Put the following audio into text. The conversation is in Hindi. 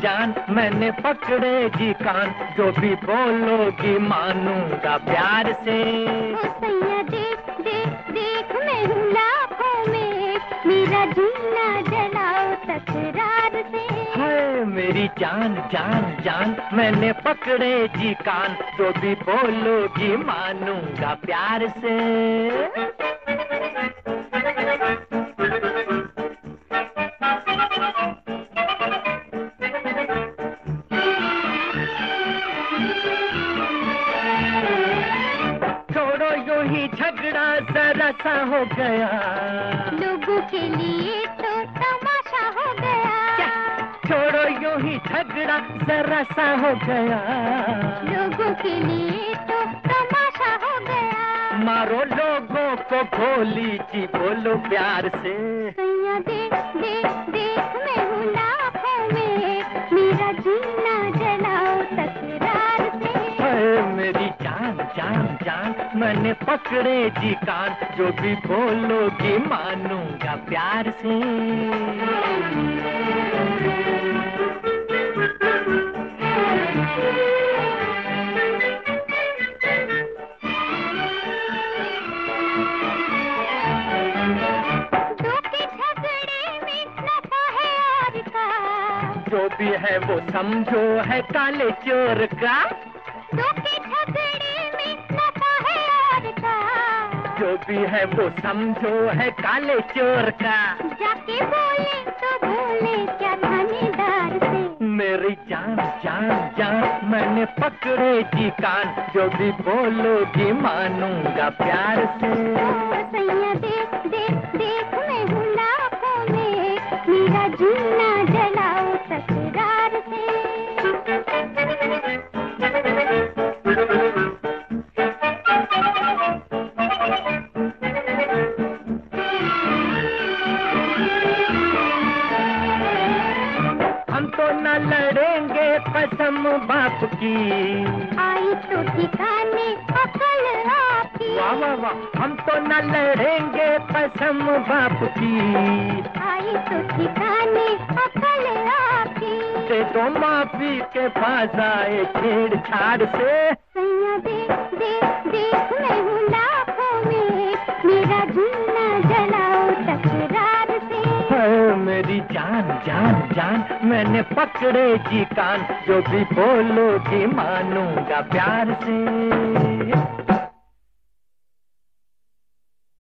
जान मैंने पकड़े जी कान, जो भी बोलोगी मानूंगा प्यार से। ओ सैया देख देख देख मैं हूँ लाखों में, मेरा जीना जलाओ तकरार से। हाय मेरी जान जान जान मैंने पकड़े जी कान, जो भी बोलोगी मानूंगा प्यार से। छोड़ो यूं ही झगड़ा जरा सा हो गया, लोगों के लिए तो तमाशा हो गया। छोड़ो यूं ही झगड़ा जरा सा हो गया, लोगों के लिए तो तमाशा हो गया। मारो लोगों को गोली जी बोलो प्यार से। सैया देख देख देख मैं हूँ लाखों में, मेरा जीना जलाओ तकरार से। हाय मेरी जान जान जान मैंने पकड़े जी कान, जो भी बोलोगी मानूंगा प्यार से। जो भी है वो समझो है काले चोर का, दो के झगड़े में नफा है यार का। जो भी है वो समझो है काले चोर का। जाके बोले तो बोले क्या थानेदार से। मेरी जान जान जान मैंने पकड़े जी कान, जो भी बोलोगी मानूंगा प्यार से। ओ सैया देख देख देख मैं हूँ लाखों में, मेरा जीना जलाओ तकरार से। हम तो न लड़ेंगे कसम बाप की, आई तो ठिकाने अकल आपकी। वाह वाह वाह हम तो न लड़ेंगे कसम बाप की, आई तो ठिकाने अकल आपकी। दे दो माफी के पास आए छेड़छाड़ से। सैया देख देख देख मैं हूँ लाखों में, मेरा जीना जलाओ तकरार से। हाय मेरी जान जान जान मैंने पकड़े जी कान, जो भी बोलोगी मानूंगा प्यार से।